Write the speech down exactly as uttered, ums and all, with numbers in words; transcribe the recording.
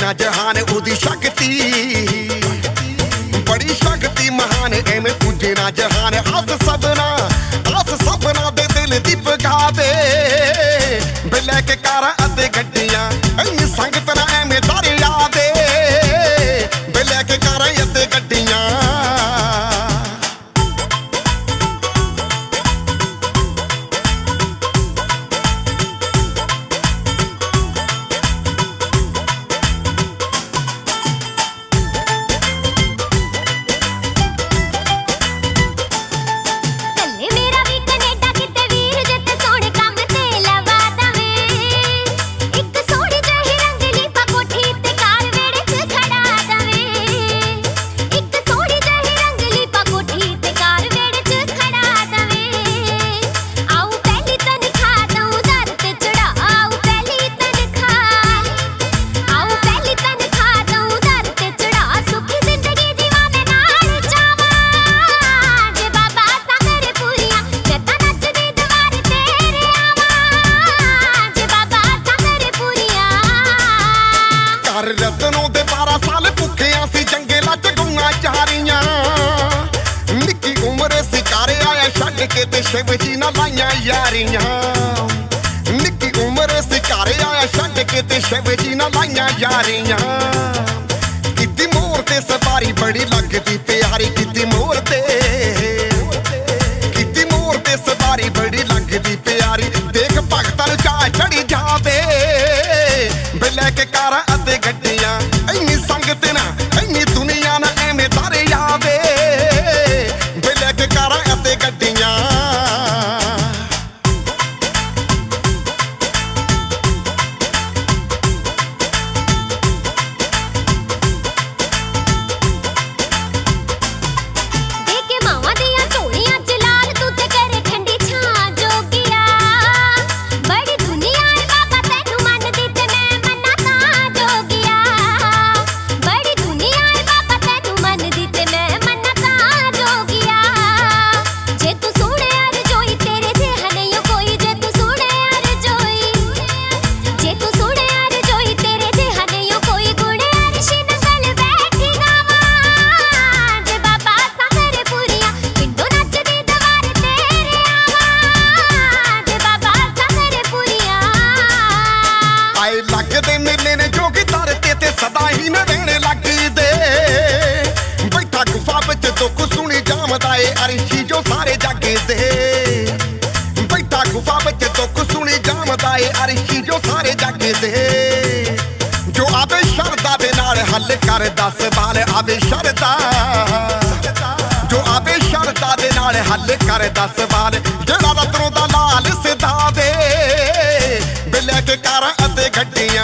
दुनिया जहान उदी शक्ति बड़ी शक्ति महान एवें पूजे ना जहान अस सबना अस सबना दे दिल दी पगावे बिलै के कारां अते गड्डियां इन्नी संगत ना एवें दरिया दे बिलै के कारां अते गड्डियां रतनों दे बारह साल भुखिया सी जंगलां च गऊं चारियां निक्की उम्र सिकारे आया छड्ड के ते शिव जी नाल लाइयां यारियां निक्की उम्र सिकारे आया छड्ड के ते शिव जी नाल लाइयां यारियां किती मोर ते सवारी बड़ी लगदी प्यारी किती मोर ते किती मोर ते सवारी बड़ी लगदी प्यारी देख भगतां नूं चाह चढ़ी जावे बिलै के कारां अते गड्डियां इन्नी संगत ना इन्नी दुनिया ना एवें दरिया वे बिलै के कारां अते गड्डियां लगदे मेले ने जोगी धरती ते सदा ही न रहने लगदे बैठा गुफा विच दुख सुनी जामदा ए अरशी जो सारे जग दे बैठा गुफा विच दुख सुनी जामदा ए अरशी जो सारे जग दे जो आवे शरदा दे नाल हल कर दस बाल आवे शरदा जो आवे शरदा दे नाल हल कर दस बाल जेड़ा रतनों दा लाल सिधा दे बिलै के कारां अते गड्डियां